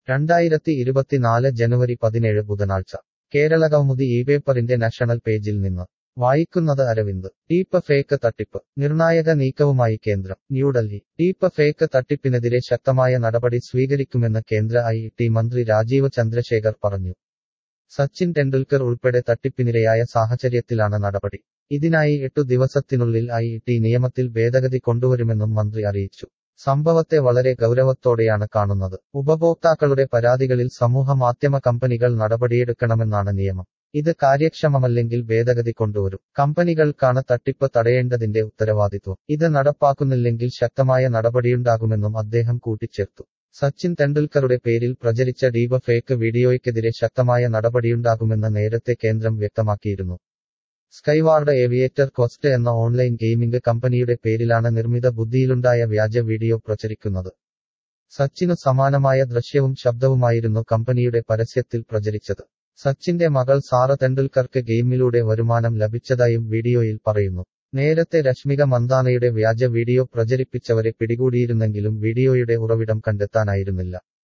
2024 ജനുവരി 17 ബുധനാഴ്ച കേരളകൗമുദി ഇപേപ്പറിന്റെ നാഷണൽ പേജിൽ നിന്ന് വായിക്കുന്നത് അരവിന്ദ്. ഡീപ്പ് ഫേക്ക് തട്ടിപ്പ് നിർണായക നീക്കവുമായി കേന്ദ്രം. ന്യൂഡൽഹി. ഡീപ്പ് ഫേക്ക് തട്ടിപ്പിനെതിരെ ശക്തമായ നടപടി സ്വീകരിക്കുമെന്ന് കേന്ദ്ര ഐ.ടി. മന്ത്രി രാജീവ് ചന്ദ്രശേഖർ പറഞ്ഞു. സച്ചിൻ ടെണ്ടുൽക്കർ ഉൾപ്പെടെ തട്ടിപ്പിനിരയായ സാഹചര്യത്തിലാണ് നടപടി. ഇതിനായി 8 ദിവസത്തിനുള്ളിൽ ഐ.ടി. നിയമത്തിൽ ഭേദഗതി കൊണ്ടുവരുമെന്നും മന്ത്രി അറിയിച്ചു. സംഭവത്തെ വളരെ ഗൗരവത്തോടെയാണ് കാണുന്നത്. ഉപഭോക്താക്കളുടെ പരാതികളിൽ സമൂഹമാധ്യമ കമ്പനികൾ നടപടിയെടുക്കണമെന്നാണ് നിയമം. ഇത് കാര്യക്ഷമമല്ലെങ്കിൽ ഭേദഗതി കൊണ്ടുവരും. കമ്പനികൾക്കാണ് തട്ടിപ്പ് തടയേണ്ടതിന്റെ ഉത്തരവാദിത്വം. ഇത് നടപ്പാക്കുന്നില്ലെങ്കിൽ ശക്തമായ നടപടിയുണ്ടാകുമെന്നും അദ്ദേഹം കൂട്ടിച്ചേർത്തു. സച്ചിൻ തെണ്ടുൽക്കറുടെ പേരിൽ പ്രചരിച്ച ഡീപ്പ് ഫേക്ക് വീഡിയോയ്ക്കെതിരെ ശക്തമായ നടപടിയുണ്ടാകുമെന്ന് നേരത്തെ കേന്ദ്രം വ്യക്തമാക്കിയിരുന്നു. സ്കൈവാർഡ് ഏവിയേറ്റർ ക്വസ്റ്റ് എന്ന ഓൺലൈൻ ഗെയിമിംഗ് കമ്പനിയുടെ പേരിലാണ് നിർമ്മിത ബുദ്ധിയിലുണ്ടായ വ്യാജ വീഡിയോ പ്രചരിക്കുന്നത്. സച്ചിനു സമാനമായ ദൃശ്യവും ശബ്ദവുമായിരുന്നു കമ്പനിയുടെ പരസ്യത്തിൽ പ്രചരിച്ചത്. സച്ചിന്റെ മകൾ സാറ തെണ്ടുൽക്കർക്ക് ഗെയിമിലൂടെ വരുമാനം ലഭിച്ചതായും വീഡിയോയിൽ പറയുന്നു. നേരത്തെ രശ്മിക മന്ദാനയുടെ വ്യാജ വീഡിയോ പ്രചരിപ്പിച്ചവരെ പിടികൂടിയിരുന്നെങ്കിലും വീഡിയോയുടെ ഉറവിടം കണ്ടെത്താനായിരുന്നില്ല.